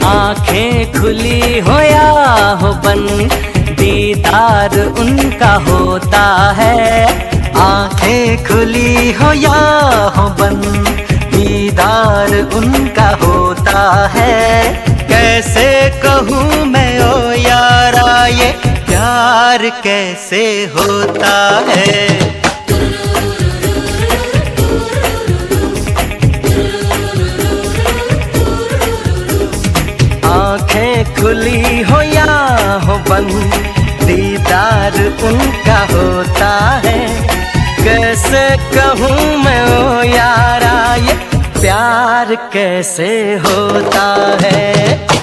आंखें खुली हो या हो बंद, दीदार उनका होता है। आंखें खुली हो या हो बंद, दीदार उनका होता है। कैसे कहूँ मैं ओ यारा ये प्यार कैसे होता है। आंखें खुली हो या हो बंद, दीदार उनका होता है। कैसे कहूँ मैं ओ यारा ये प्यार कैसे होता है।